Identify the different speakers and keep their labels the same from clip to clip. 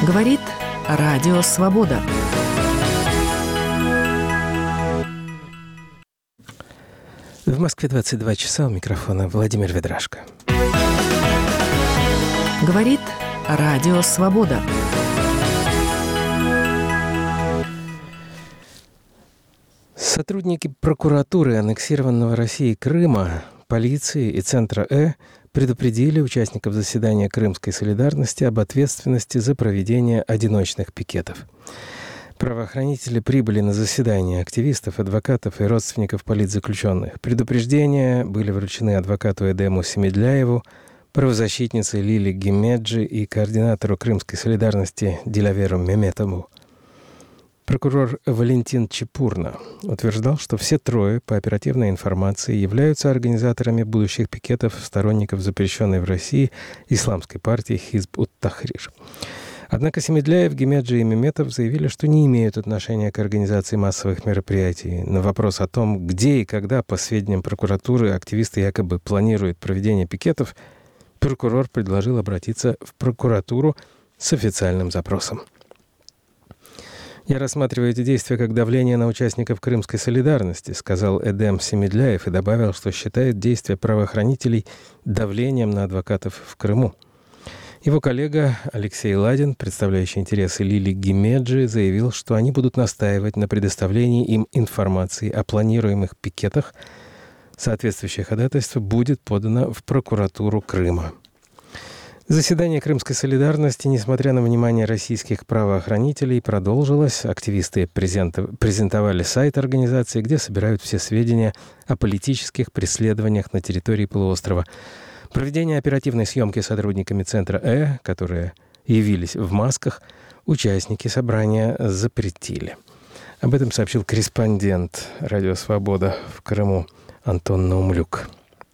Speaker 1: Говорит Радио Свобода.
Speaker 2: В Москве 22 часа, у микрофона Владимир Ведрашко.
Speaker 1: Говорит Радио Свобода.
Speaker 2: Сотрудники прокуратуры аннексированного Россией Крыма, полиции и Центра предупредили участников заседания Крымской солидарности об ответственности за проведение одиночных пикетов. Правоохранители прибыли на заседание активистов, адвокатов и родственников политзаключенных. Предупреждения были вручены адвокату Эдему Семедляеву, правозащитнице Лили Гимеджи и координатору Крымской солидарности Диляверу Меметову. Прокурор Валентин Чепурно утверждал, что все трое, по оперативной информации, являются организаторами будущих пикетов сторонников запрещенной в России исламской партии Хизб-ут-Тахрир. Однако Семедляев, Гимеджи и Меметов заявили, что не имеют отношения к организации массовых мероприятий. На вопрос о том, где и когда, по сведениям прокуратуры, активисты якобы планируют проведение пикетов, прокурор предложил обратиться в прокуратуру с официальным запросом. «Я рассматриваю эти действия как давление на участников Крымской солидарности», сказал Эдем Семедляев и добавил, что считает действия правоохранителей давлением на адвокатов в Крыму. Его коллега Алексей Ладин, представляющий интересы Лили Гимеджи, заявил, что они будут настаивать на предоставлении им информации о планируемых пикетах. Соответствующее ходатайство будет подано в прокуратуру Крыма. Заседание Крымской солидарности, несмотря на внимание российских правоохранителей, продолжилось. Активисты презентовали сайт организации, где собирают все сведения о политических преследованиях на территории полуострова. Проведение оперативной съемки сотрудниками Центра которые явились в масках, участники собрания запретили. Об этом сообщил корреспондент «Радио Свобода» в Крыму Антон Наумлюк.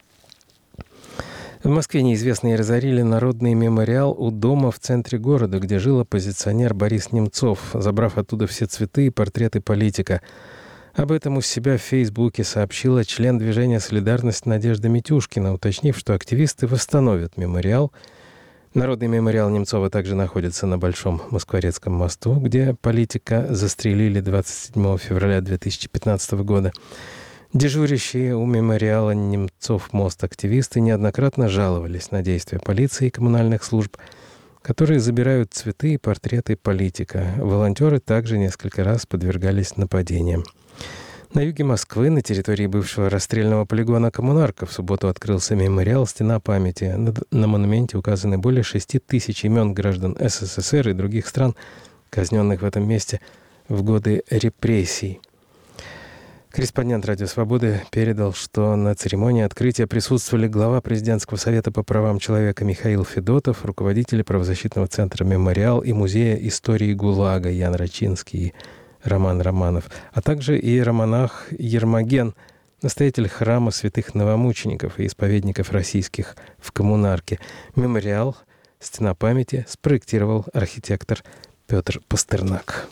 Speaker 2: В Москве неизвестные разорили народный мемориал у дома в центре города, где жил оппозиционер Борис Немцов, забрав оттуда все цветы и портреты политика. Об этом у себя в Фейсбуке сообщила член движения «Солидарность» Надежда Митюшкина, уточнив, что активисты восстановят мемориал. Народный мемориал Немцова также находится на Большом Москворецком мосту, где политика застрелили 27 февраля 2015 года. Дежурящие у мемориала Немцов мост активисты неоднократно жаловались на действия полиции и коммунальных служб, которые забирают цветы и портреты политика. Волонтеры также несколько раз подвергались нападениям. На юге Москвы, на территории бывшего расстрельного полигона «Коммунарка», в субботу открылся мемориал «Стена памяти». На монументе указаны более 6 тысяч имен граждан СССР и других стран, казненных в этом месте в годы репрессий. Корреспондент «Радио Свободы» передал, что на церемонии открытия присутствовали глава Президентского совета по правам человека Михаил Федотов, руководители правозащитного центра «Мемориал» и Музея истории ГУЛАГа Ян Рачинский и Роман Романов, а также иеромонах Ермоген, настоятель храма святых новомучеников и исповедников российских в Коммунарке. Мемориал «Стена памяти» спроектировал архитектор Петр Пастернак.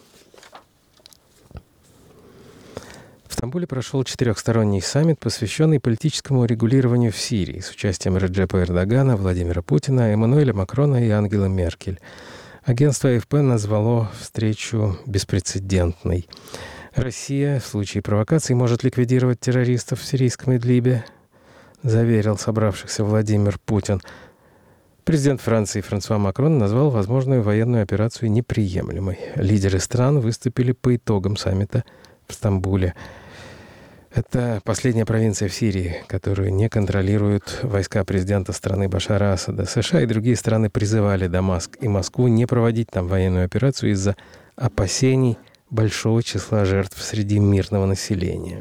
Speaker 2: В Стамбуле прошел 4-сторонний саммит, посвященный политическому регулированию в Сирии, с участием Реджепа Эрдогана, Владимира Путина, Эммануэля Макрона и Ангелы Меркель. Агентство АФП назвало встречу беспрецедентной. Россия в случае провокаций может ликвидировать террористов в сирийском Идлибе, заверил собравшихся Владимир Путин. Президент Франции Франсуа Макрон назвал возможную военную операцию неприемлемой. Лидеры стран выступили по итогам саммита в Стамбуле. Это последняя провинция в Сирии, которую не контролируют войска президента страны Башара Асада. США и другие страны призывали Дамаск и Москву не проводить там военную операцию из-за опасений большого числа жертв среди мирного населения.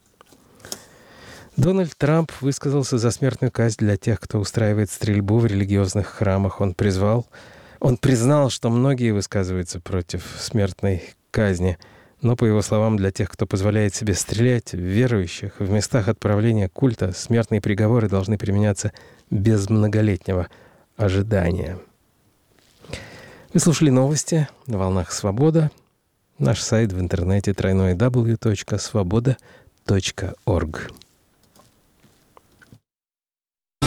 Speaker 2: Дональд Трамп высказался за смертную казнь для тех, кто устраивает стрельбу в религиозных храмах. Он признал, что многие высказываются против смертной казни. Но, по его словам, для тех, кто позволяет себе стрелять в верующих в местах отправления культа, смертные приговоры должны применяться без многолетнего ожидания. Вы слушали новости на волнах «Свобода». Наш сайт в интернете www.svoboda.org.